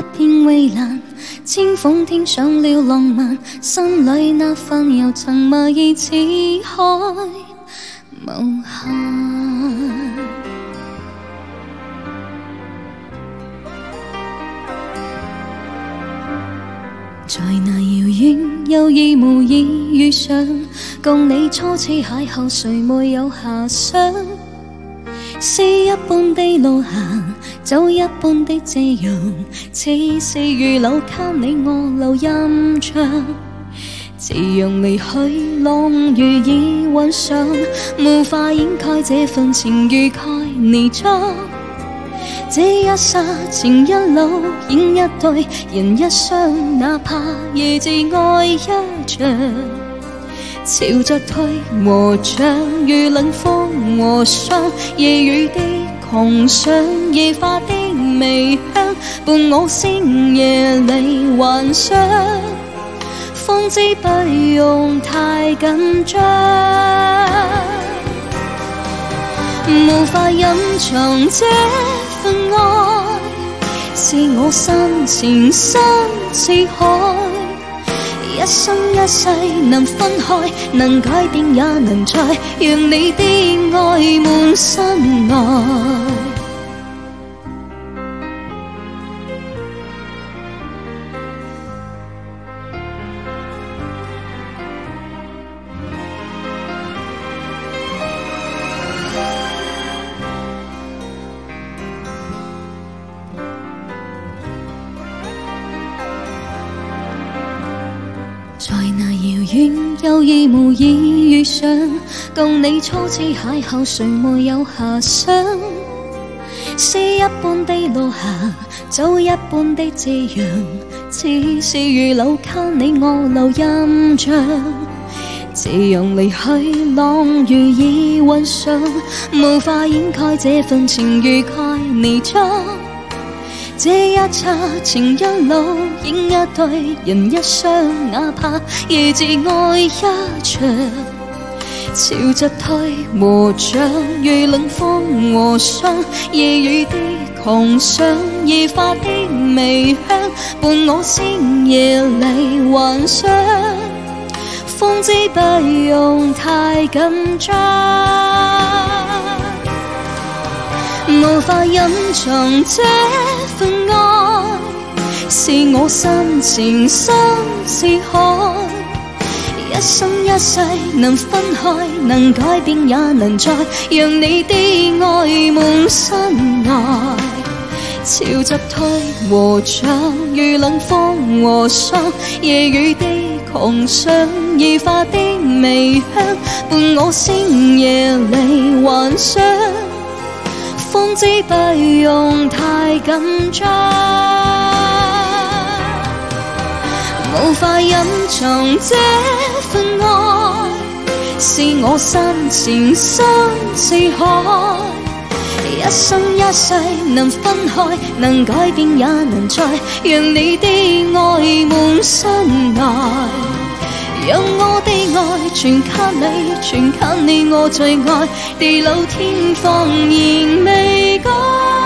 片蔚蓝，千峰天上了浪漫，心里那份柔曾迷意似海无限。在那遥远有意无意遇上，共你初次邂逅，谁沒有遐想？詩一般的路行，酒一般的夕陽，似是如樓給你我留印象。自讓離去，浪如已幻想，無法掩蓋這份情愉快泥漿。這一剎情一路演一對，人一雙，哪怕夜自愛一場。朝着退和漲，如冷風和霜，夜雨的狂想，夜花的微香，伴我星夜裏幻想，方知不用太緊張。無法隱藏這份愛，是我心情深似海。一生一世能分開，能改變也能再讓你的愛滿身愛。在那遙遠有意無意遇上，共你初次邂逅，誰沒有遐想？詩一般的路行，酒一般的夕陽，似是如樓給你我留印象。自讓離去，浪如已幻想，無法掩蓋這份情愉快泥漿。這一剎情一路演一對，人一雙，哪怕夜自愛一場。朝着退和漲，如冷風和霜，夜雨的狂想，夜花的微香，伴我星夜裏幻想，方知不用太緊張。無法隱藏這份愛，是我心情深似海。一生一世能分開，能改變也能再讓你的愛滿身愛。朝着退和漲，如冷風和霜，夜雨的狂想，夜花的微香，伴我星夜裏幻想，方知不用太緊張。無法隱藏這份愛，是我心情深似海。一生一世能分開，能改變也能再讓你的愛滿身愛。讓我的愛全給你，全給你我最愛，地老天荒仍未改。